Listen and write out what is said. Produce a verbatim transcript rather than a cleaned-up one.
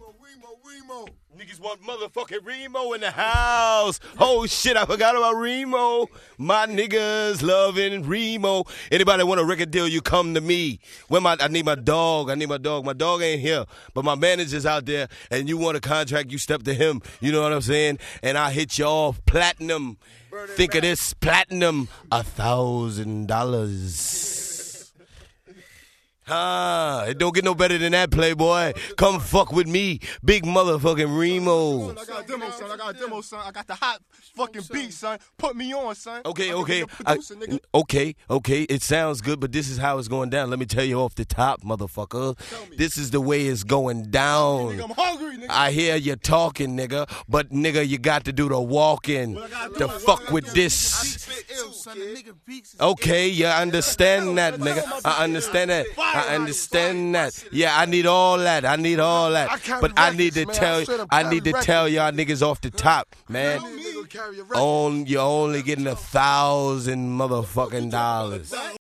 Remo, Remo. Niggas want motherfucking Remo in the house. Oh shit, I forgot about Remo. My niggas loving Remo. Anybody want a record deal, you come to me. When my I need my dog. I need my dog. My dog ain't here, but my manager's out there, and you want a contract, you step to him. You know what I'm saying? And I hit you off platinum. Think of this, platinum, a thousand dollars. Ah, it don't get no better than that, Playboy. Come fuck with me, big motherfucking Remo. I got a demo, son. I got a demo, son. I got the hot fucking beat, son. Put me on, son. Okay, I can okay, be a producer, I, nigga. okay, okay. It sounds good, but this is how it's going down. Let me tell you off the top, motherfucker. This is the way it's going down. Nigga, I'm hungry, nigga. I hear you talking, nigga, but nigga, you got to do the walking. The fuck with this. Okay, you understand that, nigga. I understand that. I understand that. Yeah, I need all that. I need all that. But I need to tell I need to tell y'all niggas off the top, man. On you're only getting a thousand motherfucking dollars.